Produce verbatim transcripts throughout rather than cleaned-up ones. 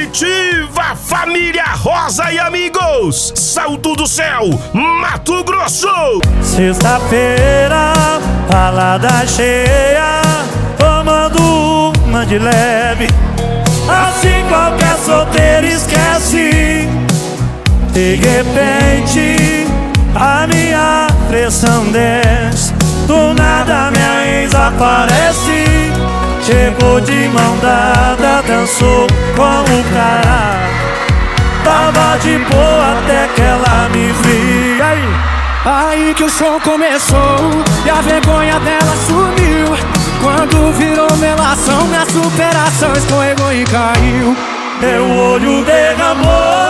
Comitiva Família Rosa e amigos, Salto do Céu, Mato Grosso. Sexta-feira, balada cheia, tomando uma de leve, assim qualquer solteiro esquece. De repente, a minha pressão desce, do nada minha ex aparece. Chegou de mão dada, dançou com o cara, tava de boa até que ela me viu. Aí, aí que o show começou e a vergonha dela sumiu. Quando virou melação, minha superação escorregou e caiu. Meu olho derramou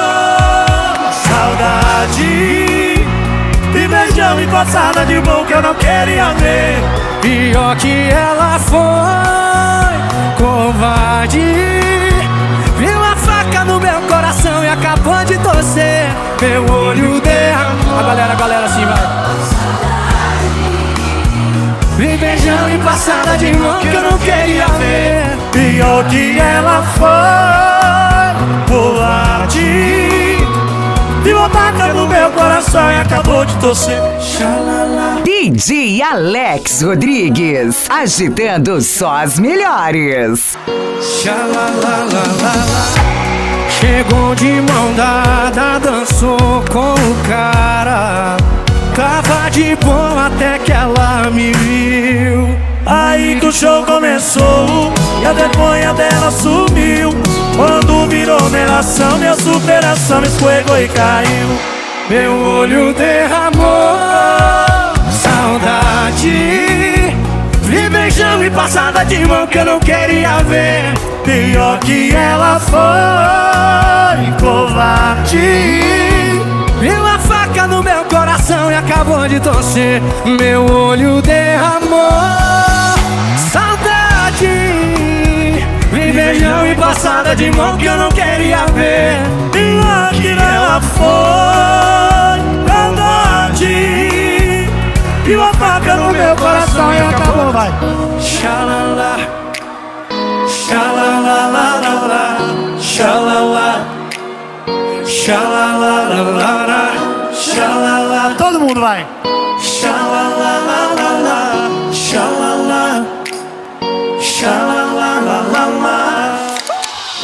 saudade, e beijão e coçada de mão que eu não queria ver. Pior que ela foi covarde, viu a faca no meu coração e acabou de torcer. Meu olho derramou. A galera, a galera assim vai. Vi beijão e passada de mão que eu não queria ver. Pior que ela foi covarde, viu a faca no meu coração e acabou de torcer. Xalala. D J Alex Rodrigues, agitando só as melhores. Xalalalala. Chegou de mão dada, dançou com o cara, tava de boa até que ela me viu. Aí que o show começou e a vergonha dela sumiu. Quando virou melação, minha superação escorregou e caiu. Meu olho derramou saudade, vi beijão e passada de mão que eu não queria ver. Pior que ela foi covarde, viu a faca no meu coração e acabou de torcer. Meu olho derramou saudade, vi beijão e passada de mão que eu não queria ver. Pior que ela foi covarde, viu a faca no meu coração e acabou, vai. Xalala, xalalalala, xalala, xalalalala, xalala. Todo mundo vai.